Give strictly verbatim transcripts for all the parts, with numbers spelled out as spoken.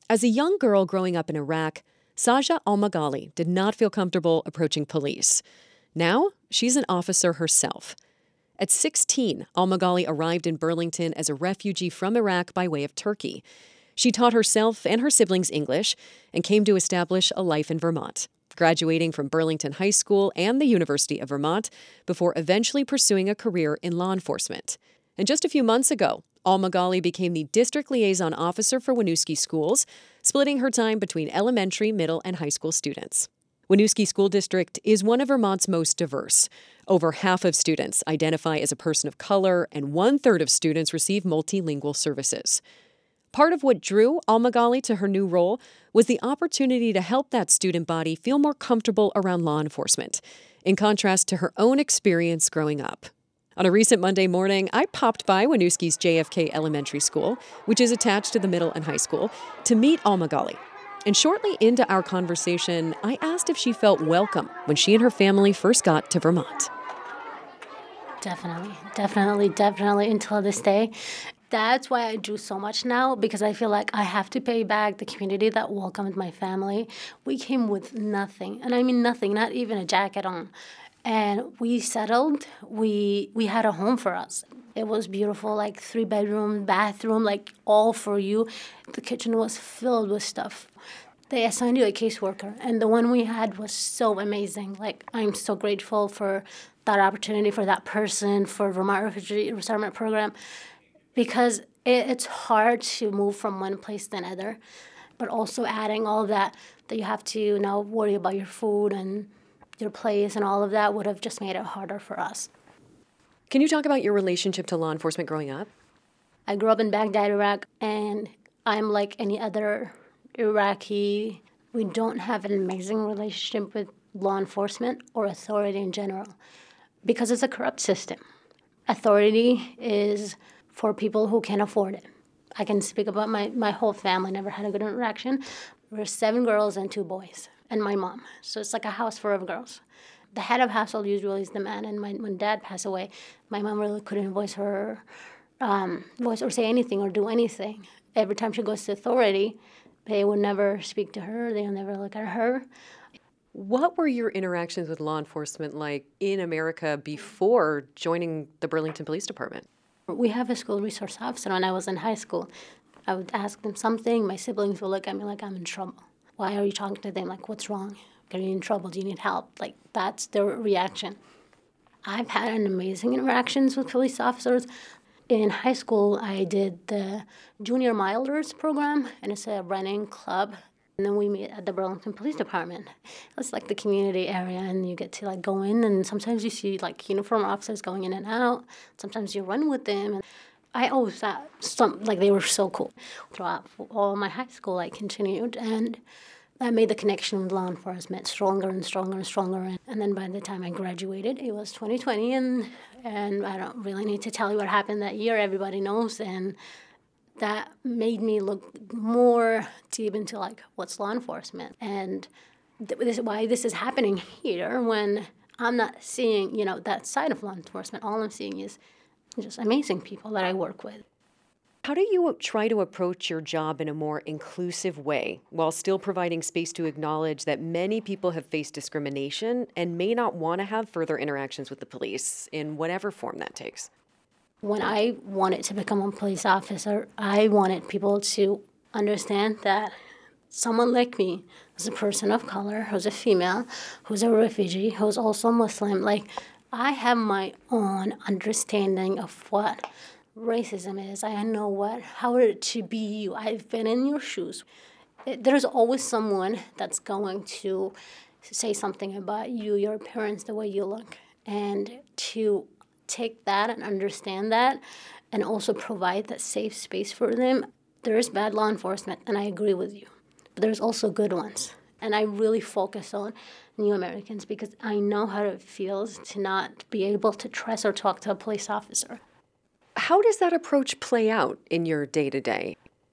As a young girl growing up in Iraq, Saja Al-Maghali did not feel comfortable approaching police. Now, she's an officer herself. At sixteen, Al-Maghali arrived in Burlington as a refugee from Iraq by way of Turkey. She taught herself and her siblings English and came to establish a life in Vermont, graduating from Burlington High School and the University of Vermont before eventually pursuing a career in law enforcement. And just a few months ago, Al-Maghali became the district liaison officer for Winooski Schools, splitting her time between elementary, middle, and high school students. Winooski School District is one of Vermont's most diverse. Over half of students identify as a person of color, and one-third of students receive multilingual services. Part of what drew Al-Maghali to her new role was the opportunity to help that student body feel more comfortable around law enforcement, in contrast to her own experience growing up. On a recent Monday morning, I popped by Winooski's J F K Elementary School, which is attached to the middle and high school, to meet Al-Maghali. And shortly into our conversation, I asked if she felt welcome when she and her family first got to Vermont. Definitely, definitely, definitely until this day. That's why I do so much now, because I feel like I have to pay back the community that welcomed my family. We came with nothing, and I mean nothing, not even a jacket on. And we settled, we we had a home for us. It was beautiful, like three bedroom, bathroom, like all for you. The kitchen was filled with stuff. They assigned you a caseworker, and the one we had was so amazing. Like, I'm so grateful for that opportunity, for that person, for Vermont Refugee Resettlement Program, because it, it's hard to move from one place to another, but also adding all of that, that you have to now worry about your food and your place and all of that would have just made it harder for us. Can you talk about your relationship to law enforcement growing up? I grew up in Baghdad, Iraq, and I'm like any other Iraqi. We don't have an amazing relationship with law enforcement or authority in general because it's a corrupt system. Authority is for people who can afford it. I can speak about my, my whole family, never had a good interaction. We're seven girls and two boys, and my mom. So it's like a house full of girls. The head of household usually is the man, and my, when dad passed away, my mom really couldn't voice her um, voice or say anything or do anything. Every time she goes to authority, they would never speak to her. They would never look at her. What were your interactions with law enforcement like in America before joining the Burlington Police Department? We have a school resource officer when I was in high school. I would ask them something. My siblings would look at me like I'm in trouble. Why are you talking to them? Like, what's wrong? Are you in trouble? Do you need help? Like, that's their reaction. I've had an amazing interactions with police officers. In high school, I did the Junior Milers program, and it's a running club. And then we meet at the Burlington Police Department. It's like the community area, and you get to like go in, and sometimes you see like uniform officers going in and out. Sometimes you run with them. And I always thought some like they were so cool. Throughout all my high school, I continued, and that made the connection with law enforcement stronger and stronger and stronger. And then by the time I graduated, it was twenty twenty, and and I don't really need to tell you what happened that year. Everybody knows, and that made me look more deep into like what's law enforcement and th- this is why this is happening here when I'm not seeing, you know, that side of law enforcement. All I'm seeing is just amazing people that I work with. How do you try to approach your job in a more inclusive way while still providing space to acknowledge that many people have faced discrimination and may not want to have further interactions with the police in whatever form that takes? When I wanted to become a police officer, I wanted people to understand that someone like me, who's a person of color, who's a female, who's a refugee, who's also Muslim, like, I have my own understanding of what racism is. I know what, how it to be you. I've been in your shoes. It, there's always someone that's going to say something about you, your appearance, the way you look, and to take that and understand that and also provide that safe space for them. There is bad law enforcement, and I agree with you, but there's also good ones. And I really focus on new Americans because I know how it feels to not be able to trust or talk to a police officer. How does that approach play out in your day-to-day?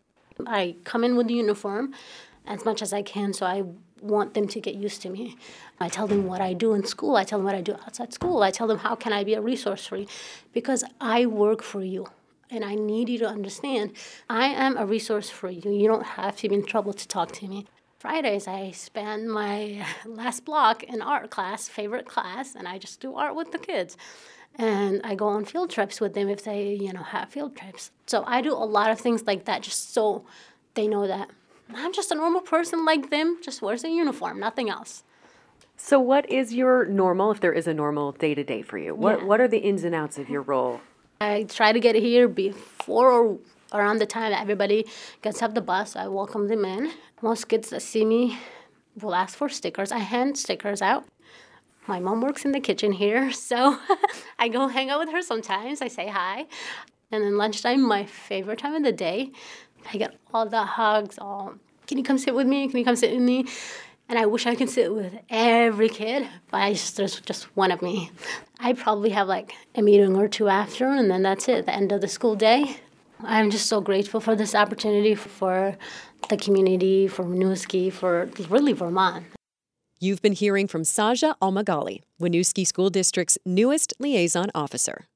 I come in with the uniform as much as I can, so I want them to get used to me. I tell them what I do in school. I tell them what I do outside school. I tell them how can I be a resource for you, because I work for you. And I need you to understand, I am a resource for you. You don't have to be in trouble to talk to me. Fridays, I spend my last block in art class, favorite class, and I just do art with the kids. And I go on field trips with them if they, you know, have field trips. So I do a lot of things like that just so they know that I'm just a normal person like them, just wears a uniform, nothing else. So what is your normal, if there is a normal day-to-day for you? What Yeah. What are the ins and outs of your role? I try to get here before or around the time that everybody gets off the bus. I welcome them in. Most kids that see me will ask for stickers. I hand stickers out. My mom works in the kitchen here, so I go hang out with her sometimes. I say hi. And then lunchtime, my favorite time of the day, I get all the hugs, all, can you come sit with me? Can you come sit with me? And I wish I could sit with every kid, but I just, there's just one of me. I probably have like a meeting or two after, and then that's it, the end of the school day. I'm just so grateful for this opportunity for the community, for Winooski, for really Vermont. You've been hearing from Saja Almagali, Winooski School District's newest liaison officer.